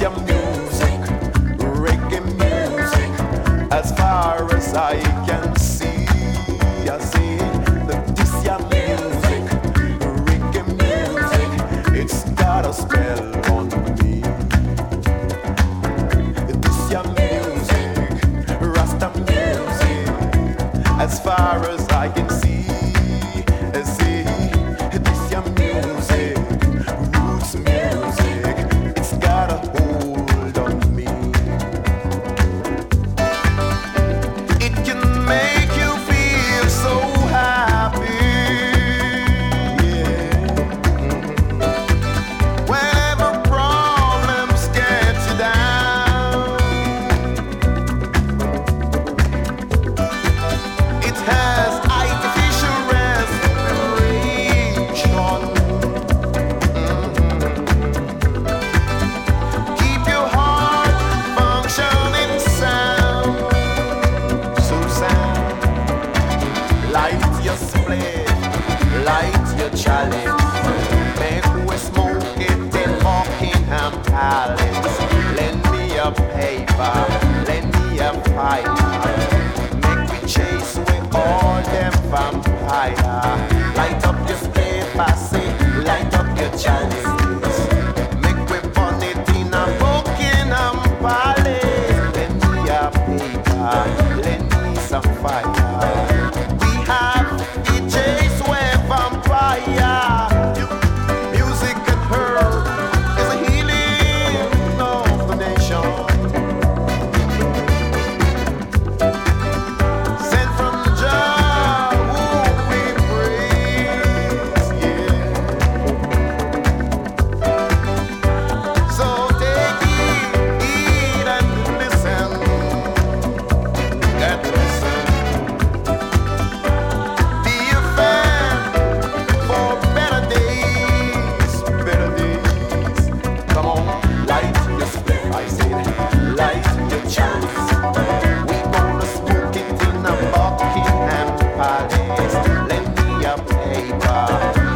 your music, reggae music, as far as I can see. I see that this your music, reggae music, it's got a spell on me. This your music, Rasta music, as far as I can see. See, this your music, roots music, it's got a hold on me. It can make you feel so happy, yeah. Whenever problems get you down, it has artificial respiration. Keep your heart functioning sound, so sound. Light your split, light your chalice. Make we smoke it in Buckingham Palace.